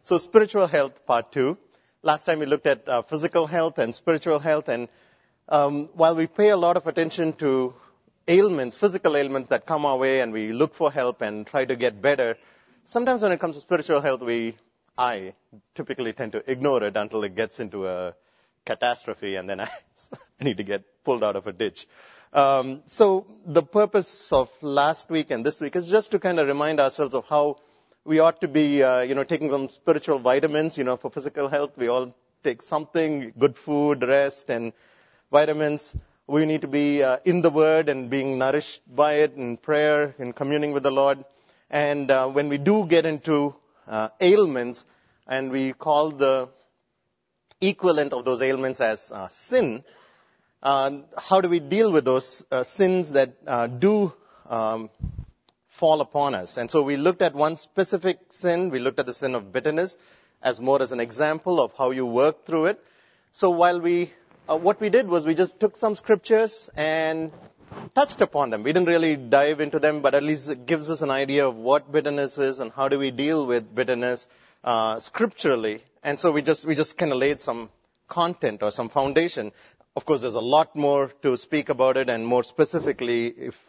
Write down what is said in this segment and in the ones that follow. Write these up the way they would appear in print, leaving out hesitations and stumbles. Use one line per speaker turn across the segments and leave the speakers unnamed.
So spiritual health, part 2. Last time we looked at physical health and spiritual health, and while we pay a lot of attention to ailments, physical ailments that come our way, and we look for help and try to get better, sometimes when it comes to spiritual health, I typically tend to ignore it until it gets into a catastrophe, and then I need to get pulled out of a ditch. So the purpose of last week and this week is just to kind of remind ourselves of how we ought to be, taking some spiritual vitamins, for physical health. We all take something, good food, rest, and vitamins. We need to be in the Word and being nourished by it in prayer, in communing with the Lord. And when we do get into ailments, and we call the equivalent of those ailments as sin, how do we deal with those sins that do fall upon us? And so we looked at one specific sin. We looked at the sin of bitterness as more as an example of how you work through it. So while what we did was we just took some scriptures and touched upon them. We didn't really dive into them, but at least it gives us an idea of what bitterness is and how do we deal with bitterness scripturally. And so we just kind of laid some content or some foundation. Of course, there's a lot more to speak about it, and more specifically,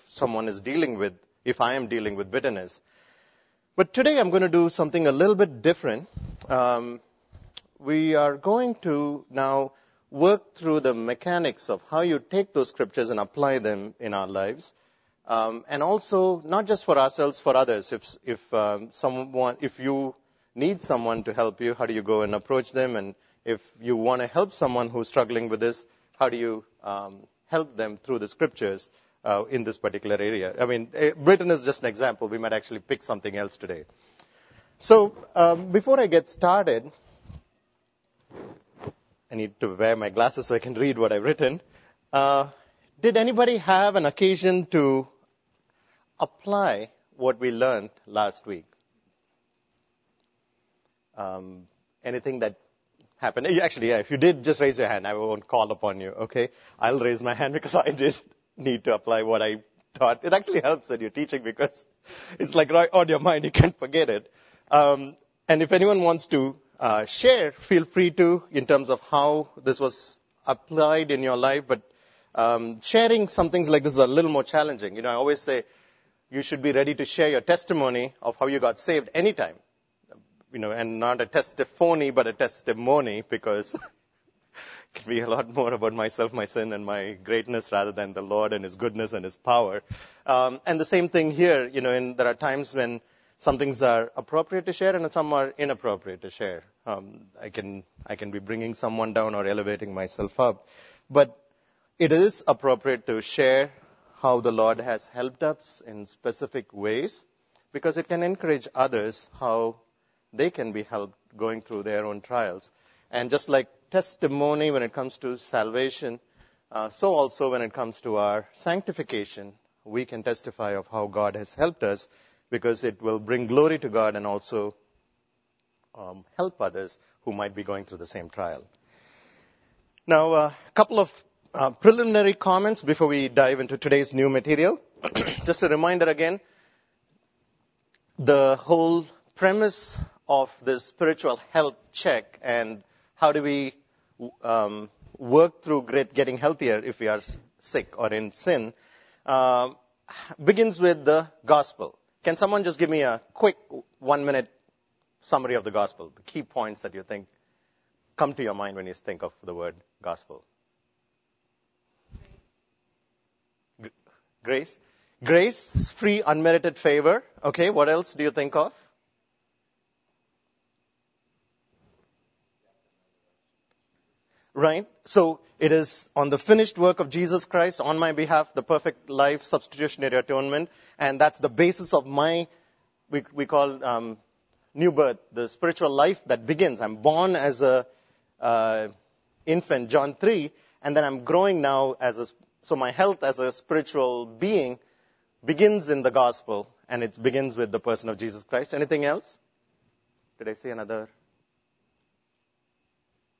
if I am dealing with bitterness. But today I'm going to do something a little bit different. We are going to now work through the mechanics of how you take those scriptures and apply them in our lives. And also, not just for ourselves, for others. If you need someone to help you, how do you go and approach them? And if you want to help someone who's struggling with this, how do you help them through the scriptures in this particular area? I mean, bitterness is just an example. We might actually pick something else today. So before I get started, I need to wear my glasses so I can read what I've written. Did anybody have an occasion to apply what we learned last week? Anything that happened? Actually, yeah, if you did, just raise your hand. I won't call upon you, okay? I'll raise my hand because I did need to apply what I taught. It actually helps when you're teaching because it's like right on your mind. You can't forget it. And if anyone wants to share, feel free to, in terms of how this was applied in your life. But sharing some things like this is a little more challenging. I always say you should be ready to share your testimony of how you got saved anytime. And not a testimony, but a testimony, because it can be a lot more about myself, my sin, and my greatness rather than the Lord and His goodness and His power. And the same thing here, there are times when some things are appropriate to share and some are inappropriate to share. I can be bringing someone down or elevating myself up. But it is appropriate to share how the Lord has helped us in specific ways, because it can encourage others how they can be helped going through their own trials. And just like testimony when it comes to salvation, so also when it comes to our sanctification, we can testify of how God has helped us, because it will bring glory to God and also help others who might be going through the same trial. Now, a couple of preliminary comments before we dive into today's new material. Just a reminder again, the whole premise of the spiritual health check and how do we work through getting healthier if we are sick or in sin begins with the gospel. Can someone just give me a quick 1-minute summary of the gospel, the key points that you think come to your mind when you think of the word gospel? Grace. Grace, free, unmerited favor. Okay, what else do you think of? Right? So it is on the finished work of Jesus Christ on my behalf, the perfect life, substitutionary atonement. And that's the basis of we call new birth, the spiritual life that begins. I'm born as a infant, John 3, and then I'm growing now so my health as a spiritual being begins in the gospel, and it begins with the person of Jesus Christ. Anything else? Did I say another?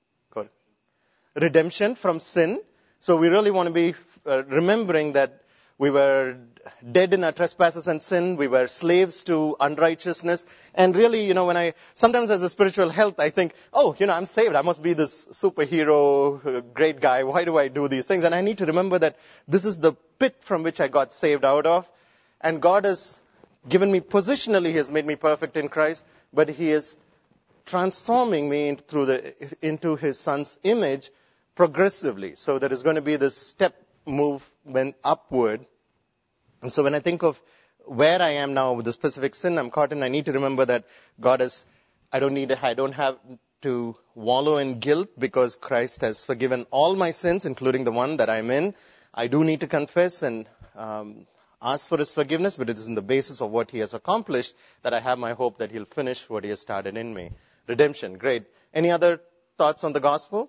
Redemption from sin. So we really want to be remembering that We were dead in our trespasses and sin. We were slaves to unrighteousness. And really, sometimes as a spiritual health, I think, I'm saved. I must be this superhero, great guy. Why do I do these things? And I need to remember that this is the pit from which I got saved out of. And God has given me positionally, He has made me perfect in Christ, but He is transforming me into His Son's image progressively. So there is going to be this step movement upward. And so when I think of where I am now with the specific sin I'm caught in, I need to remember that I don't have to wallow in guilt because Christ has forgiven all my sins, including the one that I'm in. I do need to confess and ask for His forgiveness, but it is in the basis of what He has accomplished that I have my hope that He'll finish what He has started in me. Redemption, great. Any other thoughts on the gospel?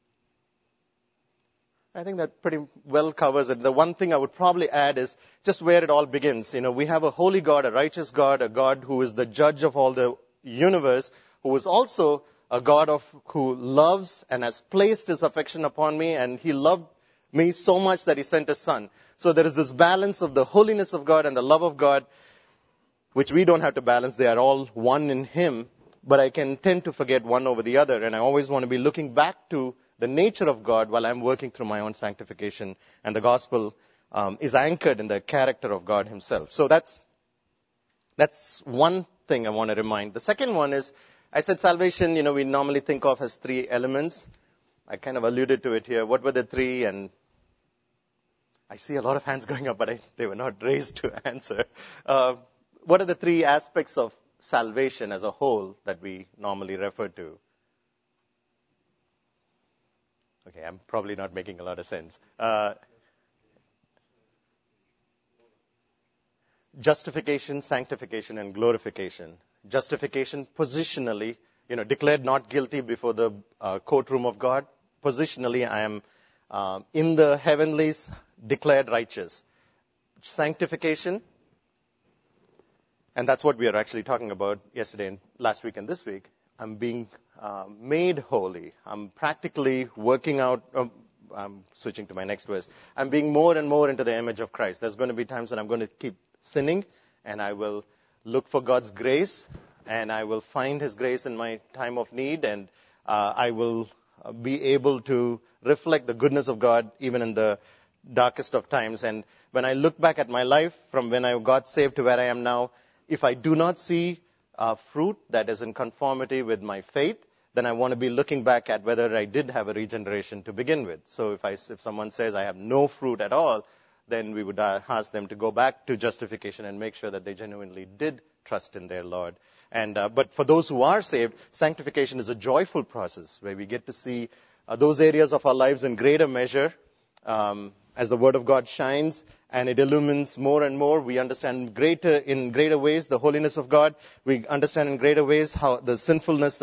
I think that pretty well covers it. The one thing I would probably add is just where it all begins. We have a holy God, a righteous God, a God who is the judge of all the universe, who is also a God who loves and has placed His affection upon me, and He loved me so much that He sent His Son. So there is this balance of the holiness of God and the love of God, which we don't have to balance. They are all one in Him, but I can tend to forget one over the other, and I always want to be looking back to the nature of God while I'm working through my own sanctification, and the gospel is anchored in the character of God Himself. So that's one thing I want to remind. The second one is, I said salvation, we normally think of as three elements. I kind of alluded to it here. What were the three? And I see a lot of hands going up, but they were not raised to answer. What are the three aspects of salvation as a whole that we normally refer to? Okay, I'm probably not making a lot of sense. Justification, sanctification, and glorification. Justification, positionally, declared not guilty before the courtroom of God. Positionally, I am in the heavenlies, declared righteous. Sanctification, and that's what we are actually talking about yesterday and last week and this week. I'm being made holy. I'm practically working out. I'm switching to my next verse. I'm being more and more into the image of Christ. There's going to be times when I'm going to keep sinning, and I will look for God's grace, and I will find His grace in my time of need, and I will be able to reflect the goodness of God even in the darkest of times. And when I look back at my life from when I got saved to where I am now, if I do not see fruit that is in conformity with my faith, then I want to be looking back at whether I did have a regeneration to begin with. So if someone says I have no fruit at all, then we would ask them to go back to justification and make sure that they genuinely did trust in their Lord. And but for those who are saved, sanctification is a joyful process where we get to see those areas of our lives in greater measure as the Word of God shines and it illumines more and more. We understand in greater ways the holiness of God. We understand in greater ways how the sinfulness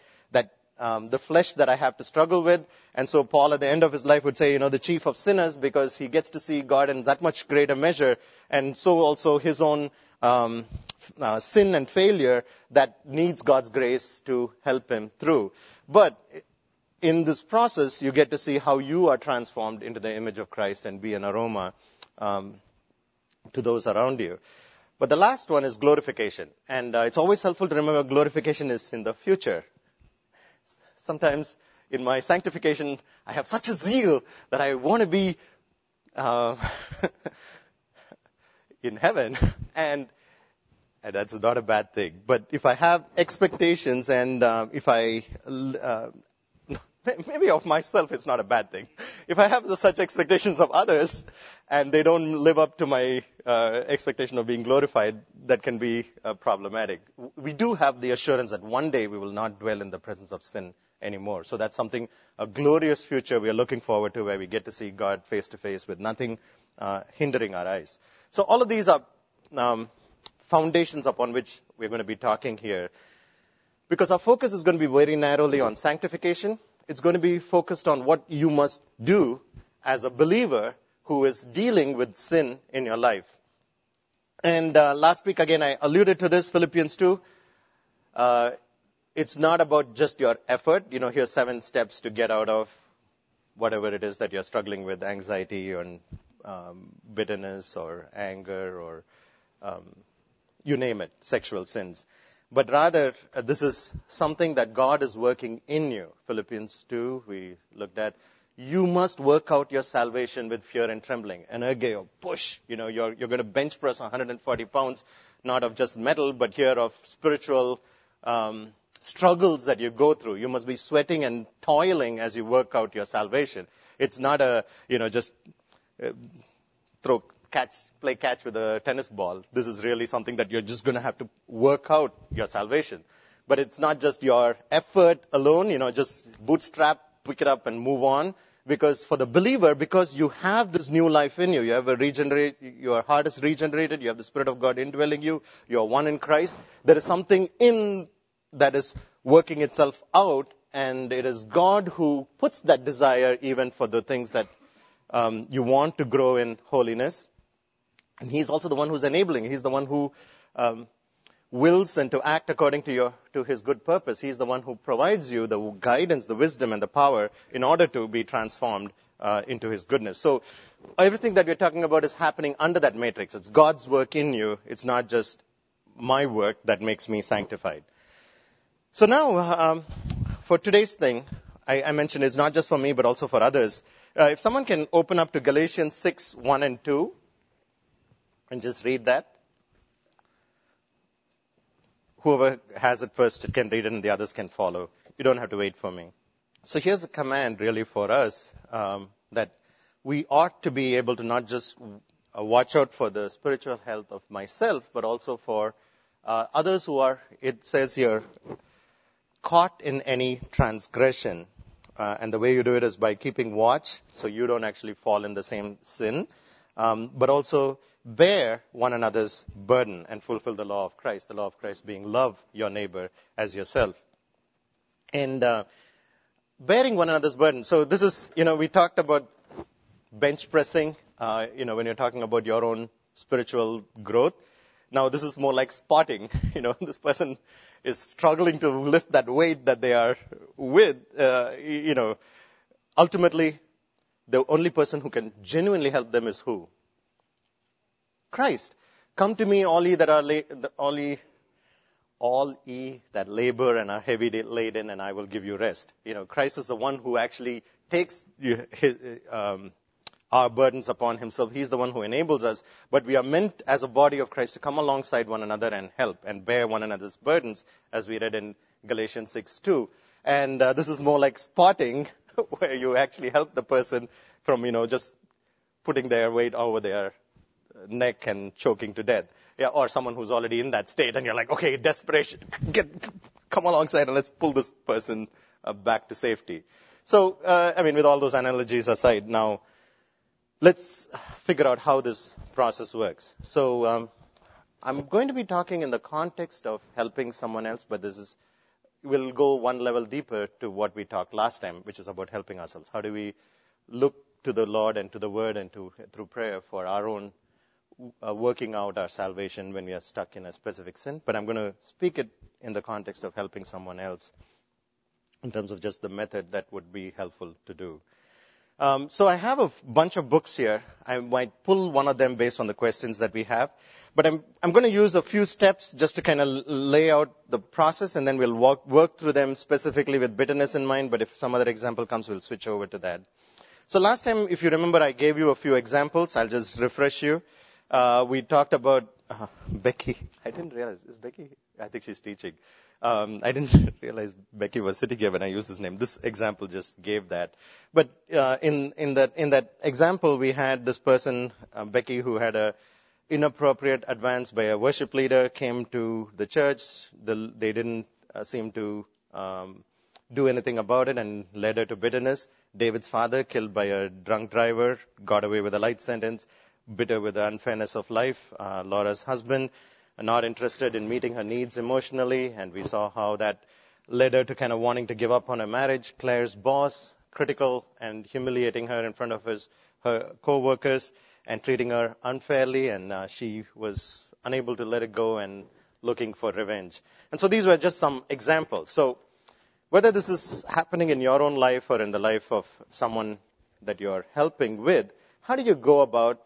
the flesh that I have to struggle with. And so Paul at the end of his life would say, the chief of sinners, because he gets to see God in that much greater measure. And so also his own sin and failure that needs God's grace to help him through. But in this process, you get to see how you are transformed into the image of Christ and be an aroma to those around you. But the last one is glorification. And it's always helpful to remember glorification is in the future. Sometimes in my sanctification, I have such a zeal that I want to be in heaven. And that's not a bad thing. But if I have expectations and if I... maybe of myself, it's not a bad thing. If I have such expectations of others and they don't live up to my expectation of being glorified, that can be problematic. We do have the assurance that one day we will not dwell in the presence of sin anymore. So that's a glorious future we are looking forward to, where we get to see God face to face with nothing hindering our eyes. So all of these are foundations upon which we're going to be talking here. Because our focus is going to be very narrowly on sanctification. It's going to be focused on what you must do as a believer who is dealing with sin in your life. And last week, again, I alluded to this, Philippians 2. It's not about just your effort. Here's 7 steps to get out of whatever it is that you're struggling with, anxiety and bitterness or anger or you name it, sexual sins. But rather, this is something that God is working in you. Philippians 2, we looked at. You must work out your salvation with fear and trembling. An ergeo, push. You're going to bench press 140 pounds, not of just metal, but here of spiritual struggles that you go through. You must be sweating and toiling as you work out your salvation. It's not just play catch with a tennis ball. This is really something that you're just going to have to work out your salvation. But it's not just your effort alone, just bootstrap, pick it up and move on. Because for the believer, because you have this new life in you, you have your heart is regenerated, you have the Spirit of God indwelling you, you are one in Christ. There is something in that is working itself out, and it is God who puts that desire even for the things that you want to grow in holiness. And He's also the one who's enabling. He's the one who wills and to act according to His good purpose. He's the one who provides you the guidance, the wisdom, and the power in order to be transformed into His goodness. So everything that we're talking about is happening under that matrix. It's God's work in you. It's not just my work that makes me sanctified. So now, for today's thing, I mentioned it's not just for me, but also for others. If someone can open up to Galatians 6, 1 and 2, and just read that. Whoever has it first can read it and the others can follow. You don't have to wait for me. So here's a command really for us, that we ought to be able to not just watch out for the spiritual health of myself, but also for others who are, it says here, caught in any transgression. And the way you do it is by keeping watch, so you don't actually fall in the same sin, but also bear one another's burden and fulfill the law of Christ being love your neighbor as yourself. And bearing one another's burden. So this is, we talked about bench pressing, when you're talking about your own spiritual growth. Now this is more like spotting. This person is struggling to lift that weight that they are with. Ultimately, the only person who can genuinely help them is who? Christ. Come to me, all ye that labor and are heavy laden, and I will give you rest. Christ is the one who actually takes our burdens upon Himself. He's the one who enables us. But we are meant as a body of Christ to come alongside one another and help and bear one another's burdens, as we read in Galatians 6:2. And this is more like spotting, where you actually help the person from, just putting their weight over their neck and choking to death. Yeah, or someone who's already in that state and you're like, okay, desperation, come alongside and let's pull this person back to safety. So, with all those analogies aside, now let's figure out how this process works. So, I'm going to be talking in the context of helping someone else, but we'll go one level deeper to what we talked last time, which is about helping ourselves. How do we look to the Lord and to the Word and through prayer for our own working out our salvation when we are stuck in a specific sin? But I'm going to speak it in the context of helping someone else in terms of just the method that would be helpful to do. So I have a bunch of books here. I might pull one of them based on the questions that we have. But I'm going to use a few steps just to kind of lay out the process, and then we'll work through them specifically with bitterness in mind. But if some other example comes, we'll switch over to that. So last time, if you remember, I gave you a few examples. I'll just refresh you. We talked about Becky. I didn't realize. Is Becky? I think she's teaching. I didn't realize Becky was sitting here when I used this name. This example just gave that. But in that example, we had this person, Becky, who had a inappropriate advance by a worship leader, came to the church. They didn't seem to do anything about it and led her to bitterness. David's father, killed by a drunk driver, got away with a light sentence. Bitter with the unfairness of life. Laura's husband, not interested in meeting her needs emotionally, and we saw how that led her to kind of wanting to give up on her marriage. Claire's boss, critical and humiliating her in front of her co-workers and treating her unfairly, and she was unable to let it go and looking for revenge. And so these were just some examples. So whether this is happening in your own life or in the life of someone that you're helping with, how do you go about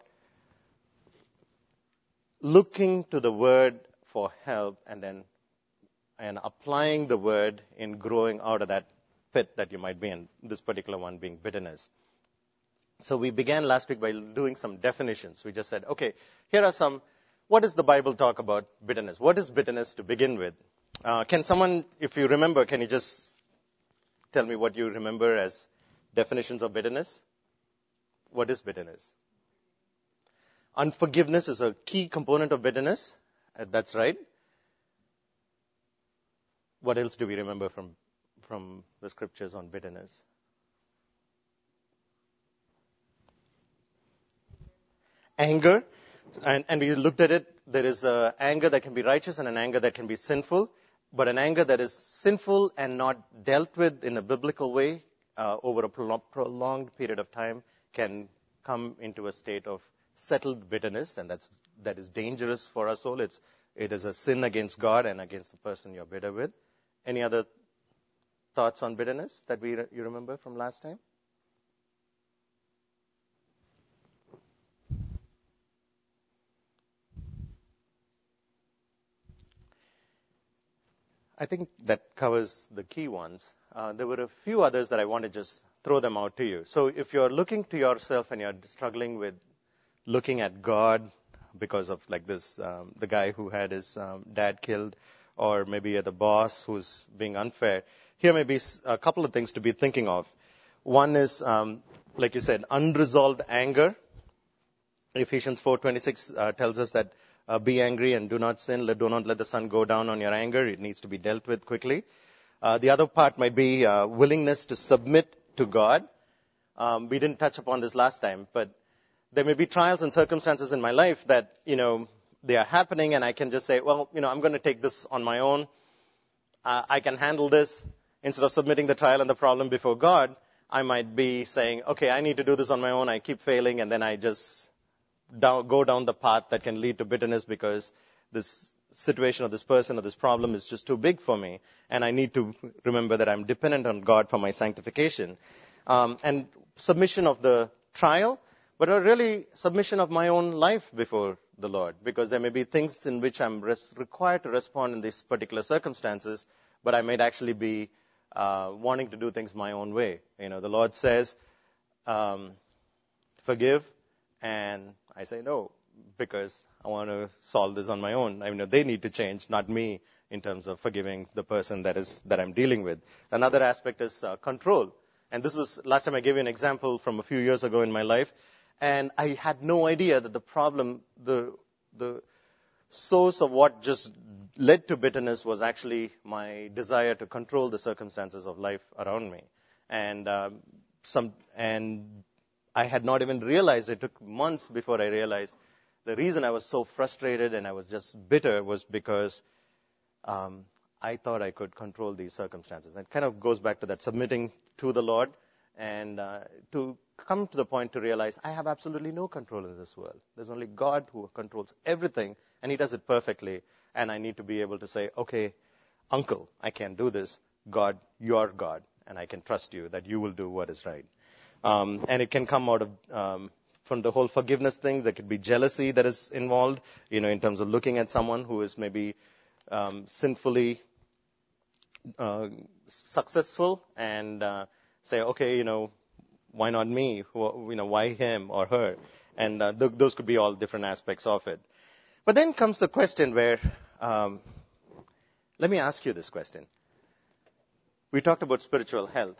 looking to the word for help and applying the word in growing out of that pit that you might be in, this particular one being bitterness? So we began last week by doing some definitions. We just said, okay, here are some, what does the Bible talk about bitterness? What is bitterness to begin with? Can someone, if you remember, can you just tell me what you remember as definitions of bitterness? What is bitterness? Unforgiveness is a key component of bitterness. That's right. What else do we remember from the scriptures on bitterness? Anger. And we looked at it. There is an anger that can be righteous and an anger that can be sinful. But an anger that is sinful and not dealt with in a biblical way over a prolonged period of time can come into a state of settled bitterness, and that is dangerous for our soul. It is a sin against God and against the person you're bitter with. Any other thoughts on bitterness that you remember from last time? I think that covers the key ones. There were a few others that I want to just throw them out to you. So if you're looking to yourself and you're struggling with looking at God because of like this, the guy who had his dad killed, or maybe the boss who's being unfair, here may be a couple of things to be thinking of. One is, like you said, unresolved anger. Ephesians 4:26 tells us that be angry and do not sin. Do not let the sun go down on your anger. It needs to be dealt with quickly. The other part might be willingness to submit to God. We didn't touch upon this last time, but there may be trials and circumstances in my life that, they are happening, and I can just say, well, I'm going to take this on my own. I can handle this. Instead of submitting the trial and the problem before God, I might be saying, okay, I need to do this on my own. I keep failing, and then I just go down the path that can lead to bitterness because this situation or this person or this problem is just too big for me, and I need to remember that I'm dependent on God for my sanctification. And submission of the trial, but really submission of my own life before the Lord, because there may be things in which I'm required to respond in these particular circumstances, but I might actually be wanting to do things my own way. The Lord says, forgive, and I say no, because I want to solve this on my own. They need to change, not me, in terms of forgiving the person that I'm dealing with. Another aspect is control. And this was, last time I gave you an example from a few years ago in my life, and I had no idea that the problem, the source of what just led to bitterness was actually my desire to control the circumstances of life around me. And I had not even realized, it took months before I realized the reason I was so frustrated and I was just bitter was because I thought I could control these circumstances. And it kind of goes back to that submitting to the Lord and to come to the point to realize I have absolutely no control in this world. There's only God who controls everything, and He does it perfectly. And I need to be able to say, okay, Uncle, I can't do this. God, you're God, and I can trust you that you will do what is right. And it can come out of from the whole forgiveness thing. There could be jealousy that is involved, in terms of looking at someone who is maybe sinfully successful and say, okay, why not me? Why him or her? And those could be all different aspects of it. But then comes the question where, let me ask you this question. We talked about spiritual health.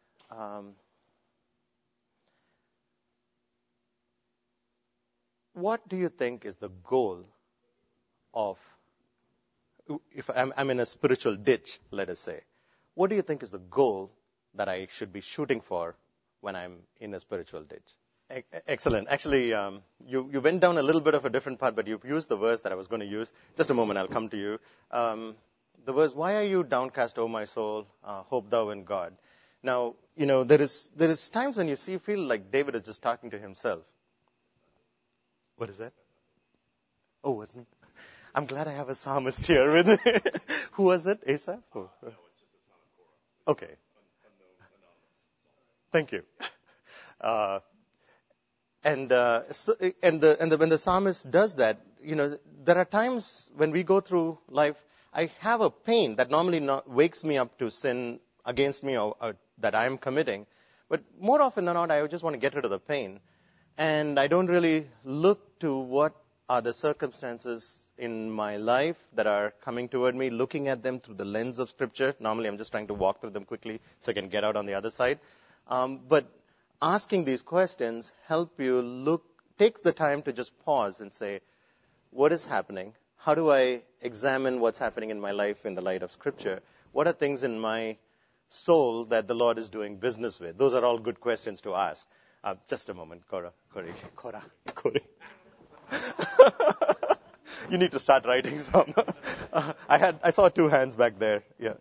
What do you think is the goal of, if I'm in a spiritual ditch, let us say, what do you think is the goal that I should be shooting for when I'm in a spiritual ditch? Excellent. Actually, you went down a little bit of a different path, but you've used the verse that I was going to use. Just a moment, I'll come to you. The verse, why are you downcast, O my soul? Hope thou in God. Now, there is times when you feel like David is just talking to himself. What is that? Oh, wasn't it? I'm glad I have a psalmist here with me. Who was it? Asaph? Oh. No, it's just a son of Korah. Okay. Thank you. When the psalmist does that, there are times when we go through life, I have a pain that normally wakes me up to sin against me or that I am committing. But more often than not, I just want to get rid of the pain. And I don't really look to what are the circumstances in my life that are coming toward me, looking at them through the lens of Scripture. Normally, I'm just trying to walk through them quickly so I can get out on the other side. But asking these questions help you take the time to just pause and say, what is happening? How do I examine what's happening in my life in the light of Scripture? What are things in my soul that the Lord is doing business with? Those are all good questions to ask. Just a moment, Corey. You need to start writing some. I saw 2 hands back there. Yeah.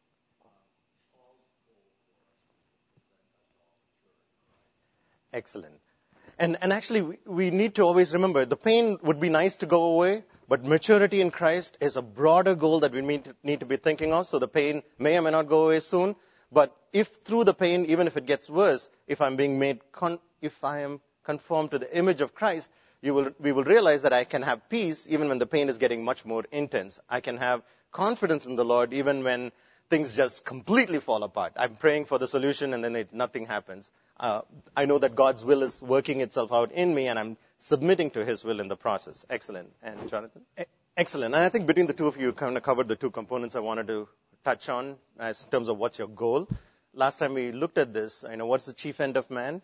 Excellent. And actually, we need to always remember, the pain would be nice to go away, but maturity in Christ is a broader goal that we need to be thinking of. So the pain may or may not go away soon, but if through the pain, even if it gets worse, if I'm being if I am conformed to the image of Christ, we will realize that I can have peace even when the pain is getting much more intense. I can have confidence in the Lord even when things just completely fall apart. I'm praying for the solution and then nothing happens. I know that God's will is working itself out in me, and I'm submitting to His will in the process. Excellent. And Jonathan? Excellent. And I think between the two of you kind of covered the 2 components I wanted to touch on as in terms of what's your goal. Last time we looked at this, what's the chief end of man?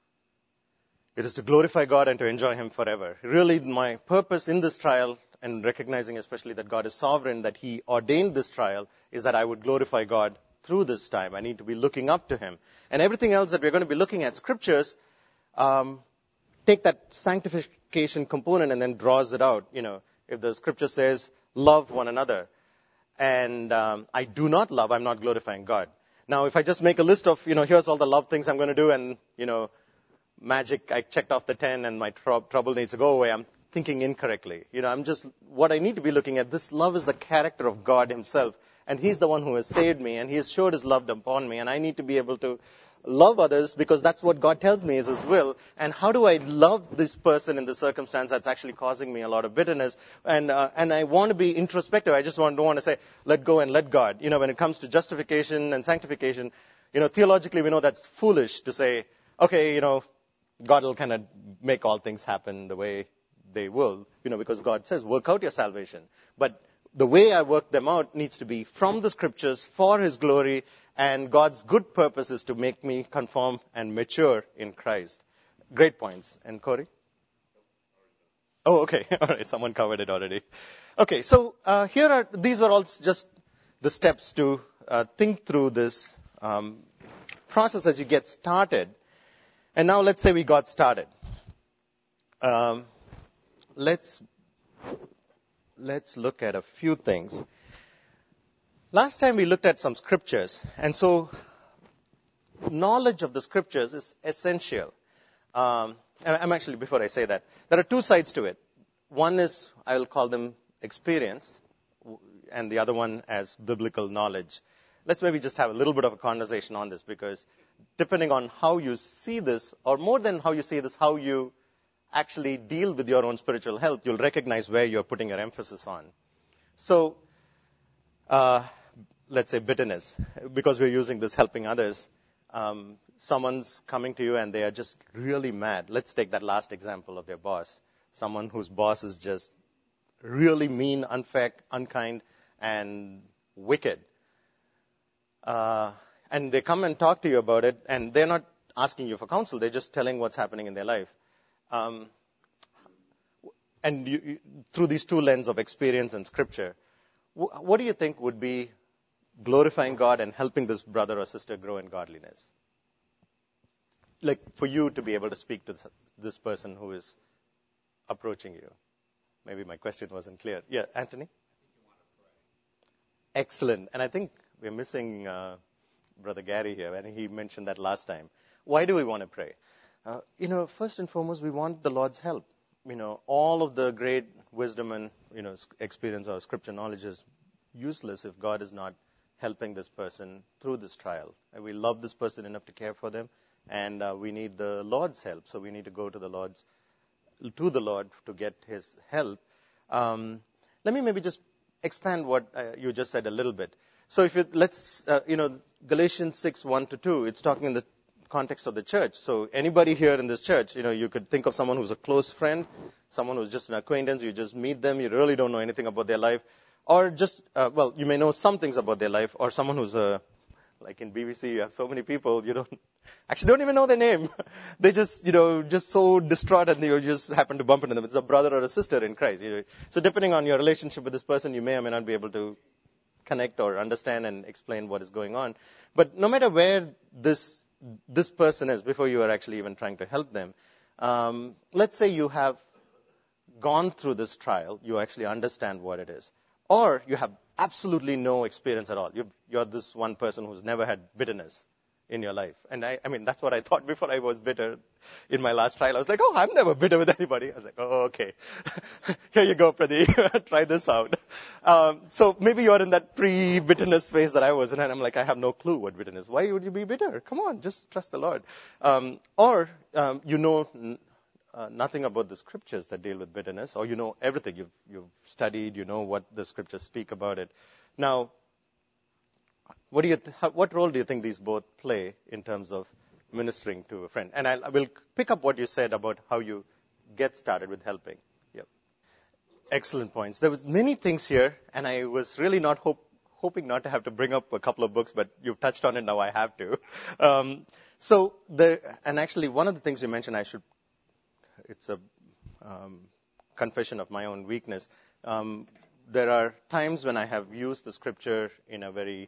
It is to glorify God and to enjoy Him forever. Really, my purpose in this trial, and recognizing especially that God is sovereign, that He ordained this trial, is that I would glorify God through this time. I need to be looking up to Him. And everything else that we're going to be looking at, Scriptures, take that sanctification component and then draws it out. If the Scripture says, love one another, and I do not love, I'm not glorifying God. Now, if I just make a list of, here's all the love things I'm going to do, and, magic, I checked off the 10 and my trouble needs to go away, I'm thinking incorrectly. What I need to be looking at, this love is the character of God Himself. And He's the one who has saved me, and He has showed His love upon me. And I need to be able to love others because that's what God tells me is His will. And how do I love this person in the circumstance that's actually causing me a lot of bitterness? And I want to be introspective. I just don't want to say, let go and let God. When it comes to justification and sanctification, theologically we know that's foolish to say, okay, God will kind of make all things happen the way they will, because God says, work out your salvation. But the way I work them out needs to be from the Scriptures for His glory, and God's good purpose is to make me conform and mature in Christ. Great points. And Corey? Oh, okay. All right. Someone covered it already. Okay. So these were all just the steps to think through this process as you get started. And now let's say we got started. Let's look at a few things. Last time we looked at some Scriptures, and so knowledge of the Scriptures is essential. Before I say that, there are 2 sides to it. One is, I will call them experience, and the other one as biblical knowledge. Let's maybe just have a little bit of a conversation on this, because depending on how you see this, or more than how you see this, how you actually deal with your own spiritual health, you'll recognize where you're putting your emphasis on. So, let's say bitterness, because we're using this helping others. Someone's coming to you and they are just really mad. Let's take that last example of your boss. Someone whose boss is just really mean, unfair, unkind, and wicked. And they come and talk to you about it, and they're not asking you for counsel. They're just telling what's happening in their life. And you, through these 2 lenses of experience and Scripture, what do you think would be glorifying God and helping this brother or sister grow in godliness? Like for you to be able to speak to this person who is approaching you. Maybe my question wasn't clear. Yeah, Anthony? Excellent. And I think we're missing Brother Gary here, and he mentioned that last time. Why do we want to pray? First and foremost, we want the Lord's help. All of the great wisdom and, experience or Scripture knowledge is useless if God is not helping this person through this trial. And we love this person enough to care for them, and we need the Lord's help. So we need to go to the Lord to get His help. Let me maybe just expand what you just said a little bit. So if Galatians 6:1-2, it's talking in the context of the church. So anybody here in this church, you could think of someone who's a close friend, someone who's just an acquaintance. You just meet them, you really don't know anything about their life, or just you may know some things about their life, or someone who's like in BBC, you have so many people, you don't even know their name. They just so distraught, and you just happen to bump into them. It's a brother or a sister in Christ. So depending on your relationship with this person, you may or may not be able to connect or understand and explain what is going on. But no matter where this person is, before you are actually even trying to help them, let's say you have gone through this trial, you actually understand what it is. Or you have absolutely no experience at all. You're this one person who's never had bitterness in your life. And I mean, that's what I thought before I was bitter in my last trial. I was like, I'm never bitter with anybody. I was like, okay. Here you go, Pradeep. Try this out. So maybe you're in that pre-bitterness phase that I was in, and I'm like, I have no clue what bitterness. Why would you be bitter? Come on, just trust the Lord. Or nothing about the scriptures that deal with bitterness, or everything. You've studied, what the scriptures speak about it. Now, what role do you think these both play in terms of ministering to a friend? And I will pick up what you said about how you get started with helping. Yep. Excellent points. There was many things here, and I was really not hoping not to have to bring up a couple of books, but you've touched on it, now I have to. And actually one of the things you mentioned, it's a confession of my own weakness. There are times when I have used the scripture in a very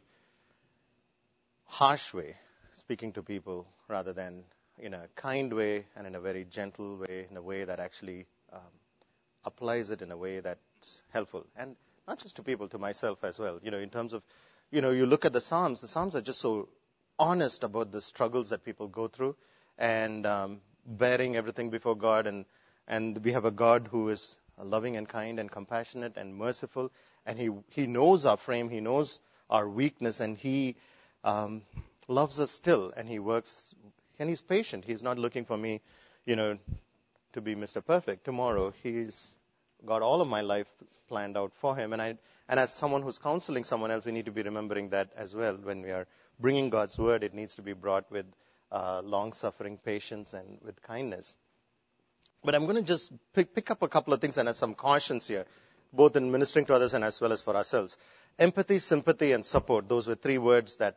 harsh way, speaking to people, rather than in a kind way and in a very gentle way, in a way that actually applies it in a way that's helpful. And not just to people, to myself as well. In terms of, you look at the Psalms are just so honest about the struggles that people go through, and bearing everything before God, and we have a God who is loving and kind and compassionate and merciful, and he knows our frame, he knows our weakness, and he loves us still, and he works, and he's patient. He's not looking for me, to be Mr. Perfect tomorrow. He's got all of my life planned out for him, and as someone who's counseling someone else, we need to be remembering that as well. When we are bringing God's word, it needs to be brought with long-suffering patience and with kindness. But I'm going to just pick up a couple of things and have some cautions here, both in ministering to others and as well as for ourselves. Empathy, sympathy, and support. Those were three words that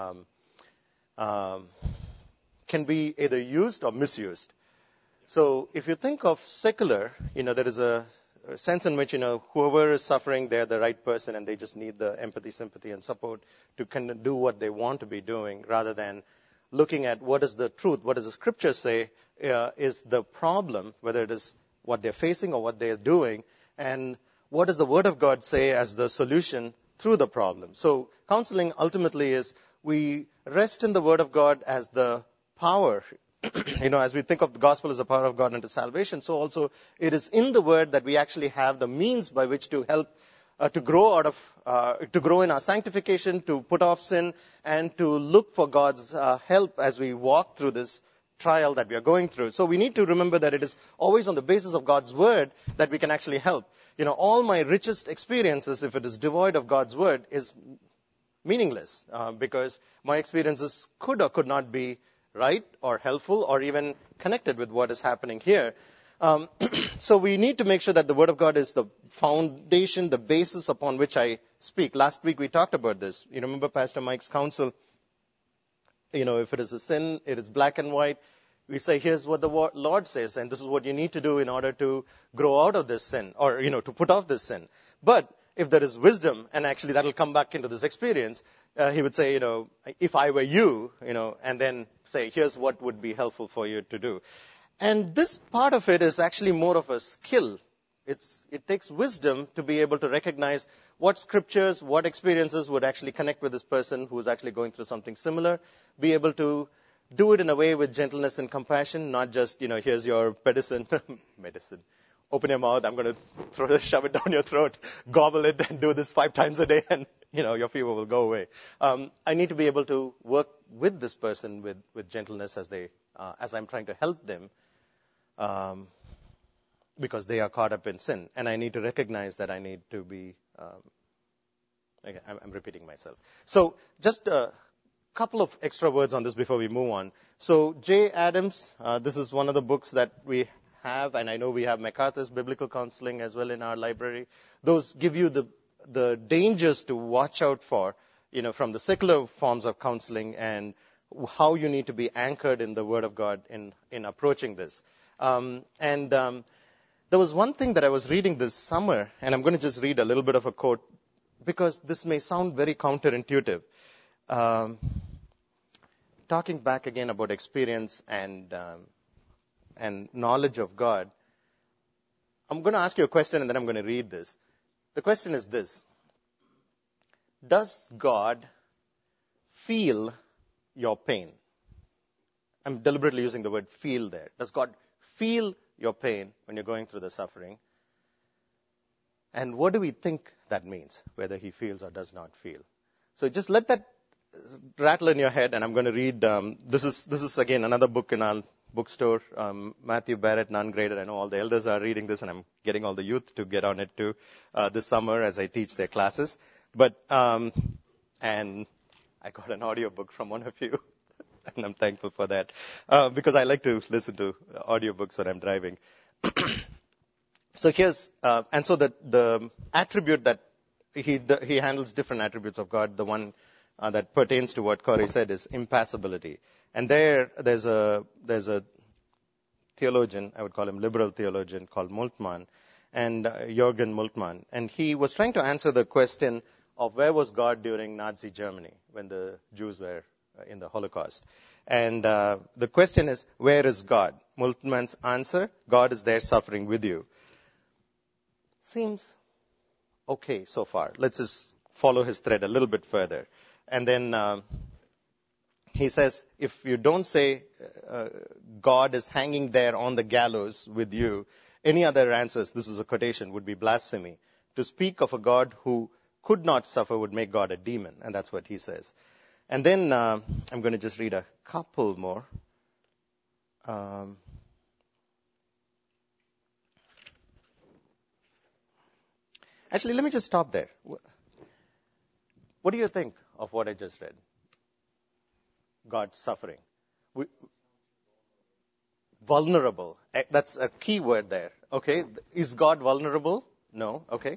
can be either used or misused. So if you think of secular, there is a sense in which, whoever is suffering, they're the right person, and they just need the empathy, sympathy, and support to kind of do what they want to be doing, rather than looking at what is the truth, what does the scripture say is the problem, whether it is what they're facing or what they're doing, and what does the Word of God say as the solution through the problem. So counseling ultimately is we rest in the Word of God as the power. As we think of the gospel as the power of God unto salvation, so also it is in the Word that we actually have the means by which to help to grow in our sanctification, to put off sin, and to look for God's help as we walk through this trial that we are going through. So we need to remember that it is always on the basis of God's word that we can actually help. All my richest experiences, if it is devoid of God's word, is meaningless, because my experiences could or could not be right or helpful or even connected with what is happening here. So we need to make sure that the Word of God is the foundation, the basis upon which I speak. Last week we talked about this. You remember Pastor Mike's counsel? If it is a sin, it is black and white. We say, here's what the Lord says, and this is what you need to do in order to grow out of this sin, or, to put off this sin. But if there is wisdom, and actually that will come back into this experience, he would say, if I were you, and then say, here's what would be helpful for you to do. And this part of it is actually more of a skill. It takes wisdom to be able to recognize what scriptures, what experiences would actually connect with this person who is actually going through something similar, be able to do it in a way with gentleness and compassion, not just, here's your medicine. Open your mouth, I'm going to shove it down your throat, gobble it, and do this 5 times a day, and your fever will go away. I need to be able to work with this person with gentleness as I'm trying to help them, because they are caught up in sin. And I need to recognize that I need to be, again, I'm repeating myself. So just a couple of extra words on this before we move on. So Jay Adams, this is one of the books that we have, and I know we have MacArthur's Biblical Counseling as well in our library. Those give you the dangers to watch out for, from the secular forms of counseling, and how you need to be anchored in the Word of God in approaching this. There was one thing that I was reading this summer, and I'm going to just read a little bit of a quote, because this may sound very counterintuitive. Talking back again about experience and knowledge of God, I'm going to ask you a question and then I'm going to read this. The question is this: does God feel your pain? I'm deliberately using the word feel there. Does God feel your pain when you're going through the suffering? And what do we think that means, whether he feels or does not feel? So just let that rattle in your head, and I'm going to read, this is again another book in our bookstore, Matthew Barrett, Non-Graded. I know all the elders are reading this, and I'm getting all the youth to get on it too this summer as I teach their classes. But and I got an audio book from one of you, and I'm thankful for that, because I like to listen to audiobooks when I'm driving. So here's, and so the attribute that he handles different attributes of God. The one that pertains to what Corey said is impassibility. And there's a theologian, I would call him liberal theologian, called Moltmann, and Jürgen Moltmann. And he was trying to answer the question of where was God during Nazi Germany when the Jews were in the Holocaust. And the question is, where is God? Moltmann's answer: God is there suffering with you. Seems okay so far. Let's just follow his thread a little bit further. And then he says, if you don't say God is hanging there on the gallows with you, any other answers, this is a quotation, would be blasphemy. To speak of a God who could not suffer would make God a demon. And that's what he says. And then I'm going to just read a couple more. Actually, let me just stop there. What do you think of what I just read? God suffering. Vulnerable. That's a key word there. Okay. Is God vulnerable? No. Okay.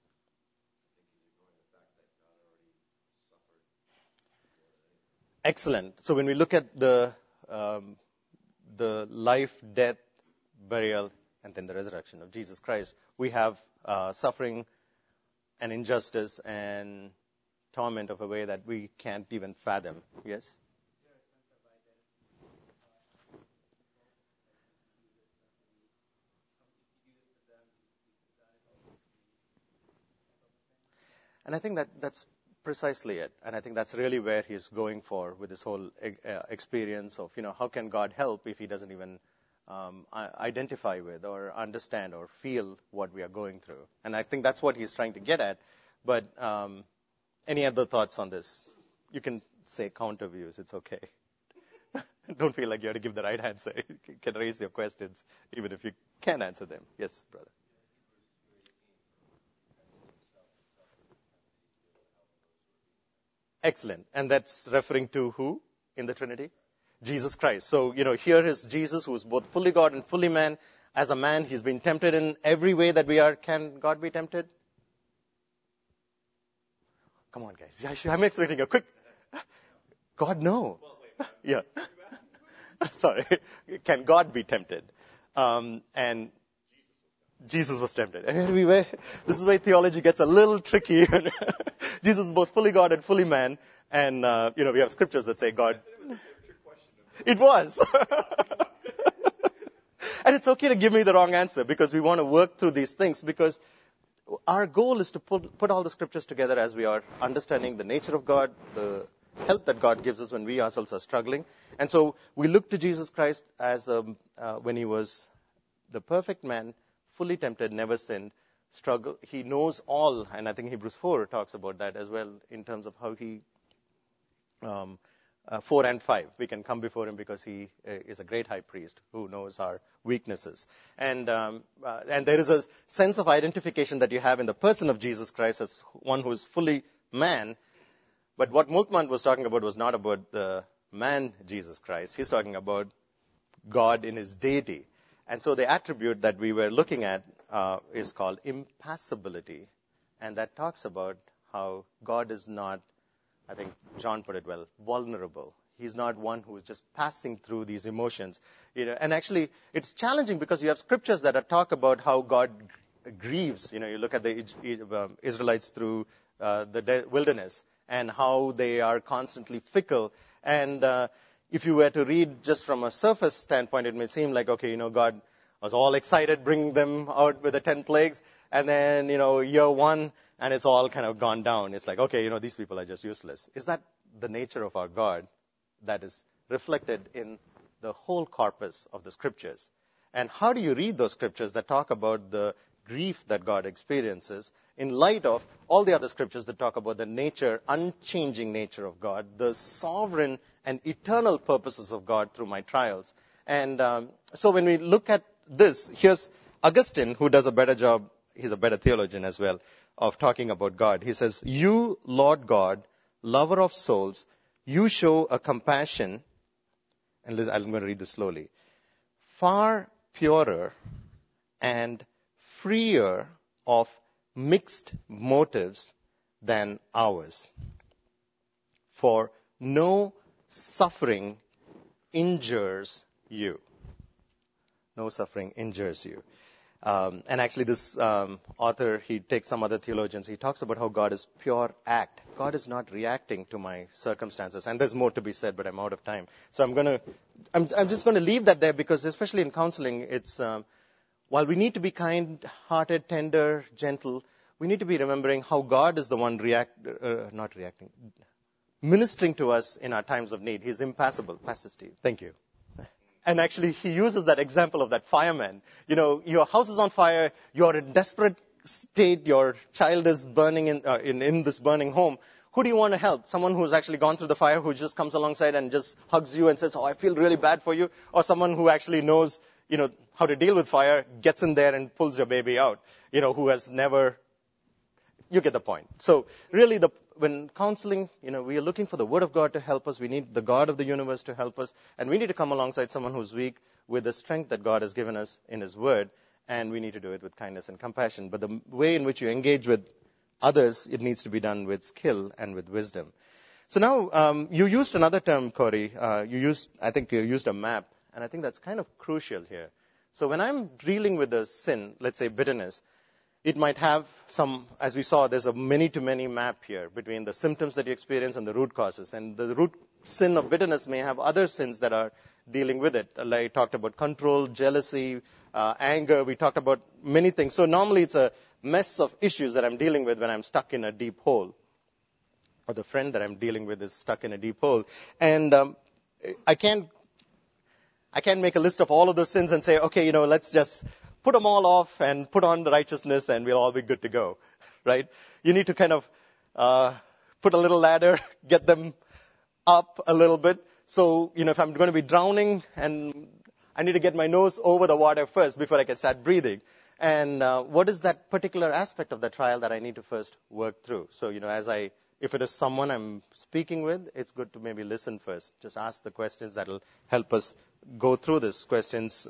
Excellent. So when we look at the life, death, burial, and then the resurrection of Jesus Christ, we have suffering and injustice and torment of a way that we can't even fathom. Yes? And I think that's precisely it. And I think that's really where he's going for with this whole experience of, how can God help if he doesn't even identify with or understand or feel what we are going through. And I think that's what he's trying to get at. But any other thoughts on this? You can say counter views. It's okay. Don't feel like you have to give the right answer. You can raise your questions even if you can't answer them. Yes, brother. Excellent. And that's referring to who in the Trinity? Jesus Christ. So, here is Jesus, who is both fully God and fully man. As a man, he's been tempted in every way that we are. Can God be tempted? Come on, guys. Yeah, I'm expecting a quick... God, no. Yeah. Sorry. Can God be tempted? And Jesus was tempted. And this is where theology gets a little tricky. Jesus is both fully God and fully man. And, we have scriptures that say God... It was. And it's okay to give me the wrong answer, because we want to work through these things, because our goal is to put all the scriptures together as we are understanding the nature of God, the help that God gives us when we ourselves are struggling. And so we look to Jesus Christ as when he was the perfect man, fully tempted, never sinned, struggle. He knows all, and I think Hebrews 4 talks about that as well in terms of how he, 4 and 5, we can come before him because he is a great high priest who knows our weaknesses. And there is a sense of identification that you have in the person of Jesus Christ as one who is fully man. But what Moltmann was talking about was not about the man Jesus Christ. He's talking about God in his deity. And so the attribute that we were looking at is called impassibility. And that talks about how God is not, I think John put it well, vulnerable. He's not one who is just passing through these emotions. And actually, it's challenging because you have scriptures that talk about how God grieves. You look at the Israelites through the wilderness and how they are constantly fickle. And if you were to read just from a surface standpoint, it may seem like, okay, God was all excited bringing them out with the 10 plagues. And then, year 1, and it's all kind of gone down. It's like, okay, these people are just useless. Is that the nature of our God that is reflected in the whole corpus of the scriptures? And how do you read those scriptures that talk about the grief that God experiences in light of all the other scriptures that talk about the nature, unchanging nature of God, the sovereign and eternal purposes of God through my trials? And so when we look at this, here's Augustine, who does a better job. He's a better theologian as well, of talking about God. He says, "You, Lord God, lover of souls, you show a compassion," and I'm going to read this slowly, "far purer and freer of mixed motives than ours. For no suffering injures you." No suffering injures you. And actually this author, he takes some other theologians, he talks about how God is pure act. God is not reacting to my circumstances. And there's more to be said, but I'm out of time. So I'm just going to leave that there because especially in counseling, it's, while we need to be kind-hearted, tender, gentle, we need to be remembering how God is the one ministering to us in our times of need. He's impassible. Pastor Steve, thank you. And actually, he uses that example of that fireman. Your house is on fire. You're in desperate state. Your child is burning in this burning home. Who do you want to help? Someone who's actually gone through the fire, who just comes alongside and just hugs you and says, "Oh, I feel really bad for you." Or someone who actually knows, how to deal with fire, gets in there and pulls your baby out, who has never... You get the point. So really, when counseling, we are looking for the Word of God to help us. We need the God of the universe to help us. And we need to come alongside someone who's weak with the strength that God has given us in His Word. And we need to do it with kindness and compassion. But the way in which you engage with others, it needs to be done with skill and with wisdom. So now, you used another term, Corey. I think you used a map. And I think that's kind of crucial here. So when I'm dealing with a sin, let's say bitterness, it might have some, as we saw, there's a many-to-many map here between the symptoms that you experience and the root causes. And the root sin of bitterness may have other sins that are dealing with it. Like I talked about control, jealousy, anger. We talked about many things. So normally it's a mess of issues that I'm dealing with when I'm stuck in a deep hole. Or the friend that I'm dealing with is stuck in a deep hole. And I can't make a list of all of those sins and say, okay, let's just put them all off and put on the righteousness and we'll all be good to go, right? You need to kind of put a little ladder, get them up a little bit. So, if I'm going to be drowning, and I need to get my nose over the water first before I can start breathing. And what is that particular aspect of the trial that I need to first work through? So, if it is someone I'm speaking with, it's good to maybe listen first. Just ask the questions that will help us go through these questions.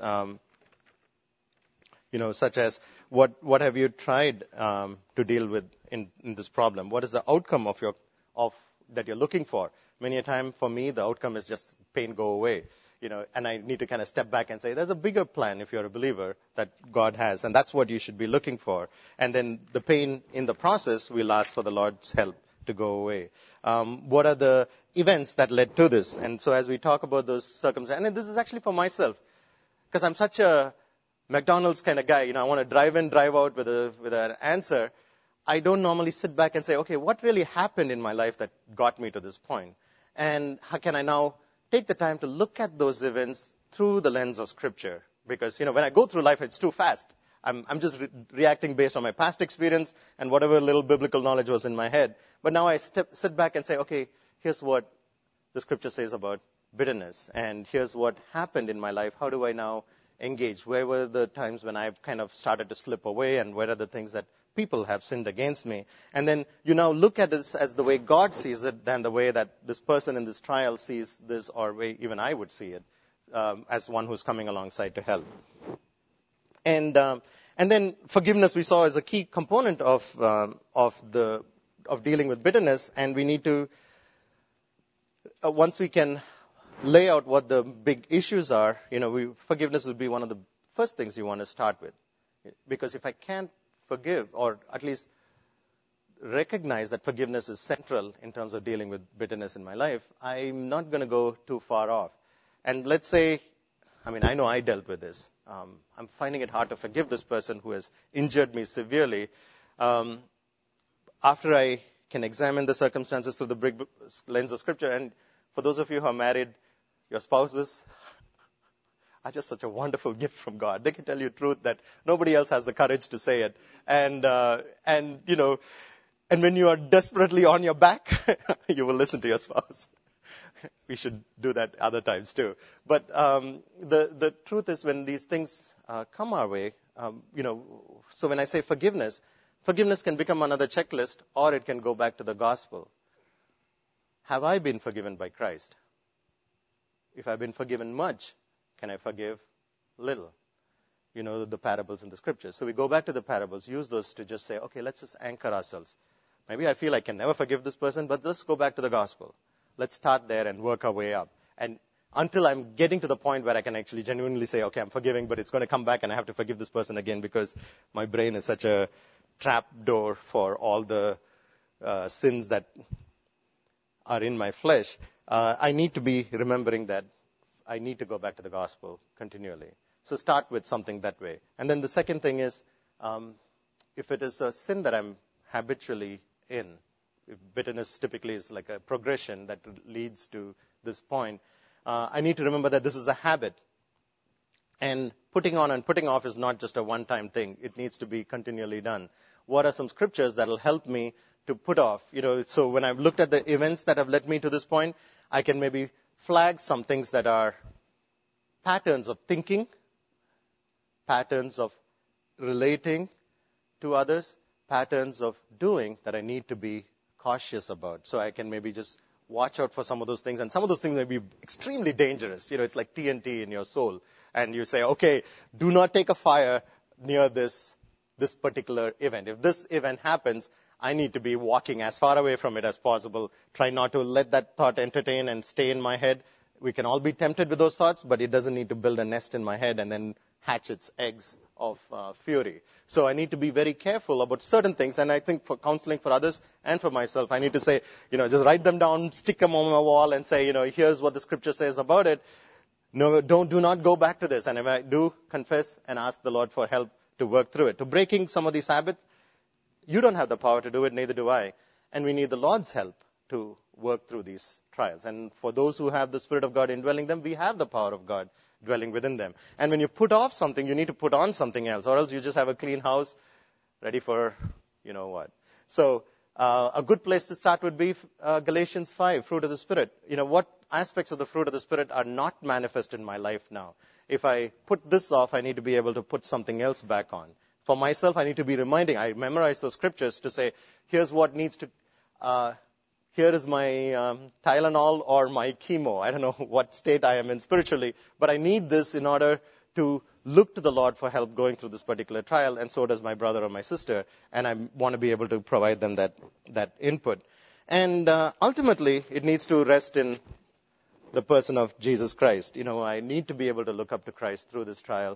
Such as what have you tried to deal with in this problem? What is the outcome of that you're looking for? Many a time for me, the outcome is just pain go away. And I need to kind of step back and say, there's a bigger plan if you're a believer that God has, and that's what you should be looking for. And then the pain in the process will ask for the Lord's help to go away. What are the events that led to this? And so as we talk about those circumstances, and this is actually for myself, because I'm such a McDonald's kind of guy, I want to drive in, drive out with an answer. I don't normally sit back and say, okay, what really happened in my life that got me to this point? And how can I now take the time to look at those events through the lens of Scripture? Because, when I go through life, it's too fast. I'm just reacting based on my past experience and whatever little biblical knowledge was in my head. But now I sit back and say, okay, here's what the scripture says about bitterness, and here's what happened in my life. How do I now engage? Where were the times when I've kind of started to slip away, and where are the things that people have sinned against me? And then you now look at this as the way God sees it than the way that this person in this trial sees this, or way even I would see it, as one who's coming alongside to help. And then forgiveness we saw as a key component of dealing with bitterness, and we need to once we can lay out what the big issues are, forgiveness will be one of the first things you want to start with. Because if I can't forgive, or at least recognize that forgiveness is central in terms of dealing with bitterness in my life, I'm not going to go too far off. And let's say, I know I dealt with this. I'm finding it hard to forgive this person who has injured me severely. After I can examine the circumstances through the big lens of Scripture, and for those of you who are married, your spouses are just such a wonderful gift from God. They can tell you truth that nobody else has the courage to say it. And when you are desperately on your back, you will listen to your spouse. We should do that other times too. But the truth is, when these things come our way, so when I say forgiveness can become another checklist, or it can go back to the gospel. Have I been forgiven by Christ? If I've been forgiven much, can I forgive little? The parables in the scriptures. So we go back to the parables, use those to just say, okay, let's just anchor ourselves. Maybe I feel I can never forgive this person, but let's go back to the gospel. Let's start there and work our way up. And until I'm getting to the point where I can actually genuinely say, okay, I'm forgiving, but it's going to come back and I have to forgive this person again because my brain is such a trap door for all the sins that are in my flesh. I need to be remembering that I need to go back to the gospel continually. So start with something that way. And then the second thing is, if it is a sin that I'm habitually in, if bitterness typically is like a progression that leads to this point, I need to remember that this is a habit. And putting on and putting off is not just a one-time thing. It needs to be continually done. What are some scriptures that will help me to put off? So when I've looked at the events that have led me to this point, I can maybe flag some things that are patterns of thinking, patterns of relating to others, patterns of doing that I need to be cautious about. So I can maybe just watch out for some of those things. And some of those things may be extremely dangerous. It's like TNT in your soul. And you say, okay, do not take a fire near this particular event. If this event happens, I need to be walking as far away from it as possible. Try not to let that thought entertain and stay in my head. We can all be tempted with those thoughts, but it doesn't need to build a nest in my head and then hatch its eggs of fury. So I need to be very careful about certain things. And I think for counseling for others and for myself, I need to say, just write them down, stick them on my wall and say, here's what the scripture says about it. No, do not go back to this. And if I do, confess and ask the Lord for help to work through it. To breaking some of these habits, you don't have the power to do it, neither do I. And we need the Lord's help to work through these trials. And for those who have the Spirit of God indwelling them, we have the power of God dwelling within them. And when you put off something, you need to put on something else, or else you just have a clean house ready for what. So a good place to start would be Galatians 5, fruit of the Spirit. What aspects of the fruit of the Spirit are not manifest in my life now? If I put this off, I need to be able to put something else back on. For myself, I need to be reminding. I memorize those scriptures to say, here's what needs to, here is my Tylenol or my chemo. I don't know what state I am in spiritually, but I need this in order to look to the Lord for help going through this particular trial, and so does my brother or my sister, and I want to be able to provide them that input. And ultimately, it needs to rest in the person of Jesus Christ. I need to be able to look up to Christ through this trial,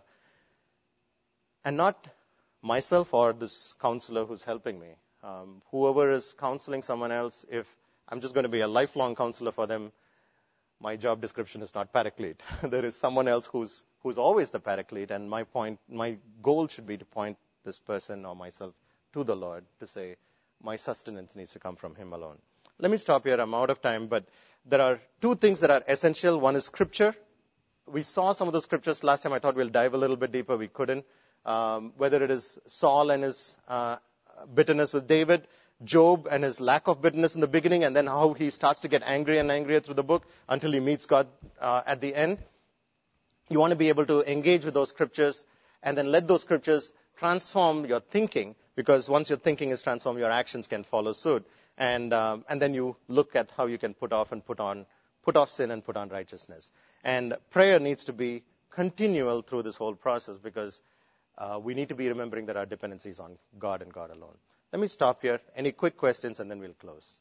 and not myself or this counselor who's helping me. Whoever is counseling someone else, if I'm just going to be a lifelong counselor for them, my job description is not paraclete. There is someone else who's always the paraclete, and my goal should be to point this person or myself to the Lord to say, my sustenance needs to come from Him alone. Let me stop here. I'm out of time, but there are two things that are essential. One is Scripture. We saw some of the scriptures last time. I thought we'll dive a little bit deeper. We couldn't. whether it is Saul and his bitterness with David, Job and his lack of bitterness in the beginning, and then how he starts to get angrier and angrier through the book until he meets God at the end. You want to be able to engage with those scriptures and then let those scriptures transform your thinking, because once your thinking is transformed, your actions can follow suit. And then you look at how you can put off sin and put on righteousness. And prayer needs to be continual through this whole process, because we need to be remembering that our dependency is on God and God alone. Let me stop here. Any quick questions, and then we'll close.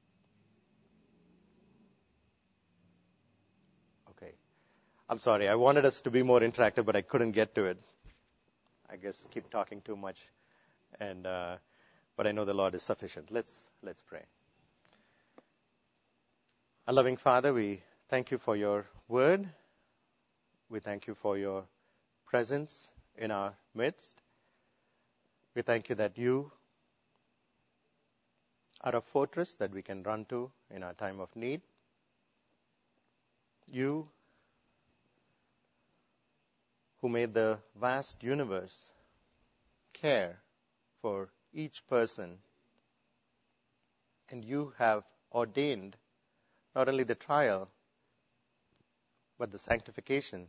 Okay. I'm sorry. I wanted us to be more interactive, but I couldn't get to it. I guess keep talking too much. But I know the Lord is sufficient. Let's pray. Our loving Father, we thank you for your word. We thank you for your presence in our midst. We thank you that you are a fortress that we can run to in our time of need. You who made the vast universe care for each person, and you have ordained not only the trial but the sanctification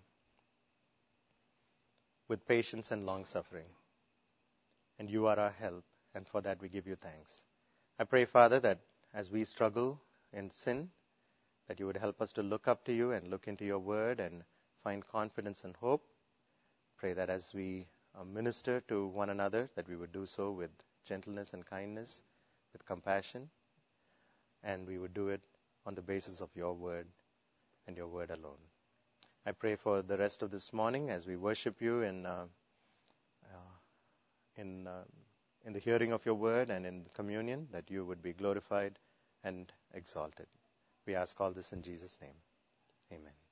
with patience and long suffering. And you are our help, and for that we give you thanks. I pray, Father, that as we struggle in sin, that you would help us to look up to you and look into your word and find confidence and hope. Pray that as we minister to one another, that we would do so with gentleness and kindness, with compassion, and we would do it on the basis of your word and your word alone. I pray for the rest of this morning as we worship you in the hearing of your word and in communion, that you would be glorified and exalted. We ask all this in Jesus' name. Amen.